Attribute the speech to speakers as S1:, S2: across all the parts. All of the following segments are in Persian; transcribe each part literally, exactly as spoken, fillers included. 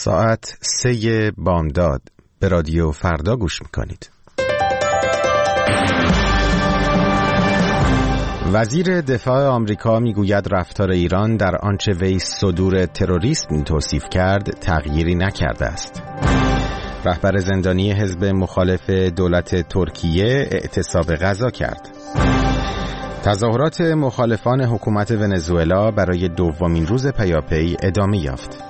S1: ساعت سه بامداد به رادیو فردا گوش میکنید. وزیر دفاع آمریکا میگوید رفتار ایران در آنچه وی صدور تروریسم توصیف کرد تغییری نکرده است. رهبر زندانی حزب مخالف دولت ترکیه اعتصاب غذا کرد. تظاهرات مخالفان حکومت ونزوئلا برای دومین روز پیاپی ادامه یافت.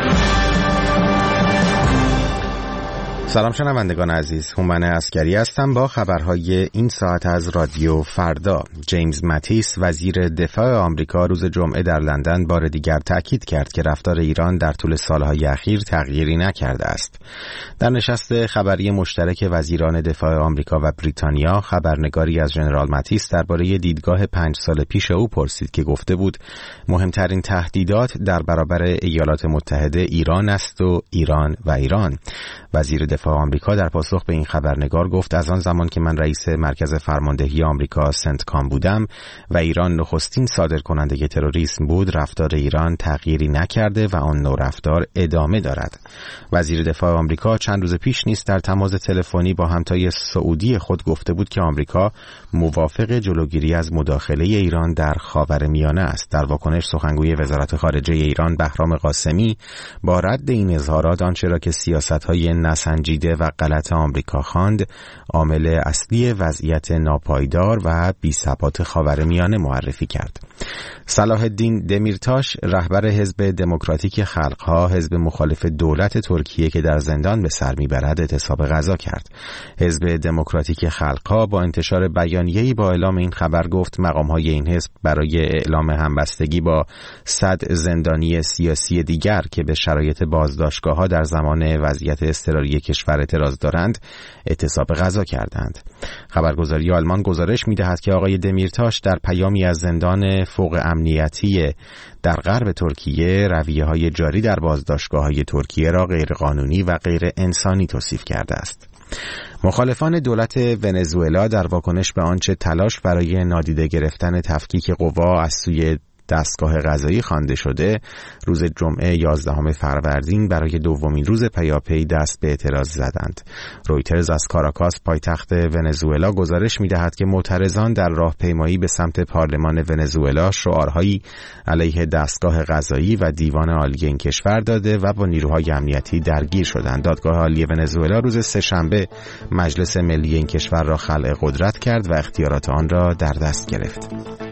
S1: سلام شنوندگان عزیز، هومن عسکری هستم با خبرهای این ساعت از رادیو فردا. جیمز ماتیس وزیر دفاع آمریکا روز جمعه در لندن بار دیگر تاکید کرد که رفتار ایران در طول سالهای اخیر تغییری نکرده است. در نشست خبری مشترک وزیران دفاع آمریکا و بریتانیا، خبرنگاری از ژنرال ماتیس درباره دیدگاه پنج سال پیش او پرسید که گفته بود مهمترین تهدیدات در برابر ایالات متحده ایران است و ایران و ایران. وزیر دفاع آمریکا در پاسخ به این خبرنگار گفت از آن زمان که من رئیس مرکز فرماندهی آمریکا سنتکام بودم و ایران نخستین صادرکننده تروریسم بود، رفتار ایران تغییری نکرده و آن نوع رفتار ادامه دارد. وزیر دفاع آمریکا چند روز پیش نیز در تماس تلفنی با همتای سعودی خود گفته بود که آمریکا موافق جلوگیری از مداخله ایران در خاورمیانه است. در واکنش سخنگوی وزارت خارجه ایران بهرام قاسمی با رد این اظهارات آنچه را که سیاست‌های نسنجیده و غلط آمریکا خواند عامل اصلی وضعیت ناپایدار و بی‌ثبات خاورمیانه معرفی کرد. صلاح الدین دمیرتاش رهبر حزب دموکراتیک خلق‌ها، حزب مخالف دولت ترکیه که در زندان به سر میبرد، اعتصاب غذا کرد. حزب دموکراتیک خلق‌ها با انتشار بیانیه‌ای با اعلام این خبر گفت مقام‌های این حزب برای اعلام همبستگی با صد زندانی سیاسی دیگر که به شرایط بازداشتگاه‌ها در زمان وضعیت اضطراری کشور اعتراض دارند اعتصاب غذا کردند. خبرگزاری آلمان گزارش می‌دهد که آقای دمیرتاش در پیامی از زندان فوق امنیتی در غرب ترکیه رویه‌های جاری در بازداشتگاه‌های ترکیه را غیرقانونی و غیر انسانی توصیف کرده است. مخالفان دولت ونزوئلا در واکنش به آنچه تلاش برای نادیده گرفتن تفکیک قوا از سوی دستگاه قضایی خوانده شده، روز جمعه یازدهم فروردین برای دومین روز پیاپی دست به اعتراض زدند. رویترز از کاراکاس پایتخت ونزوئلا گزارش می‌دهد که معترضان در راهپیمایی به سمت پارلمان ونزوئلا شعارهایی علیه دستگاه قضایی و دیوان عالی این کشور داده و با نیروهای امنیتی درگیر شدند. دادگاه عالی ونزوئلا روز سه‌شنبه مجلس ملی این کشور را خلع قدرت کرد و اختیارات آن را در دست گرفت.